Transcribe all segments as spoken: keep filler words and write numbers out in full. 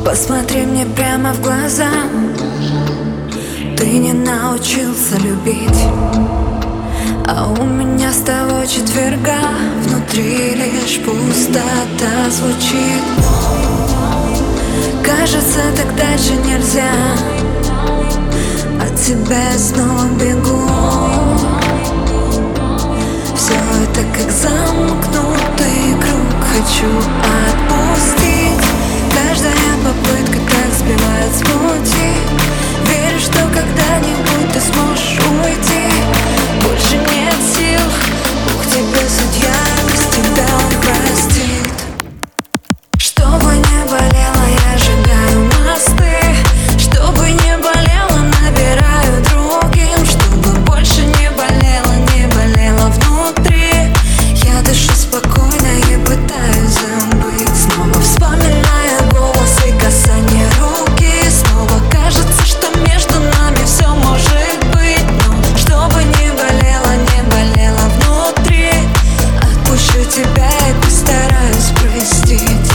Посмотри мне прямо в глаза. Ты не научился любить, а у меня с того четверга внутри лишь пустота звучит. Кажется, так дальше нельзя, от тебя я снова бегу. Все это как замкнутый круг, хочу отпустить. Каждая попытка так сбивает с пути. Верю, что когда-нибудь ты сможешь уйти. Больше нет сил, Бог тебе судья, без тебя он простит. Чтобы не болело, я сжигаю мосты. Чтобы не болело, набираю другим. Чтобы больше не болело, не болело внутри. Я дышу спокойно и пытаюсь забыть. Снова вспоминая голос и касание руки. Снова кажется, что между нами все может быть. Но чтобы не болело, не болело внутри. Отпущу тебя и постараюсь простить.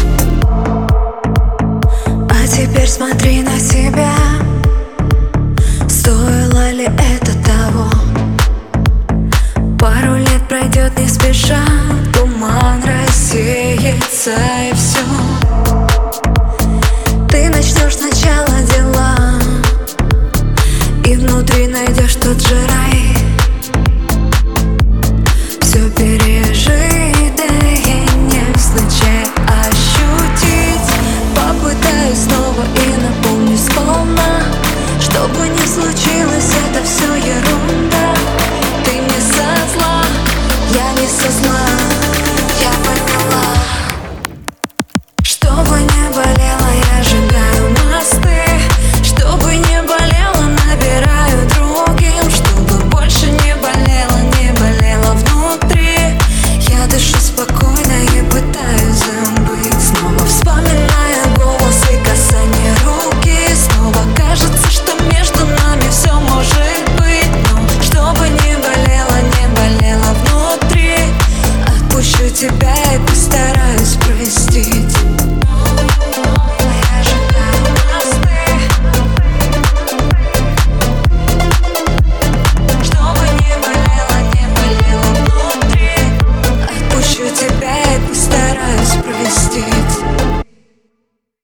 А теперь смотри на себя. Стоило ли это того? Пару лет пройдет не спеша, туман рассеется и все. Ты начнешь сначала дела, и внутри найдешь тот же рай.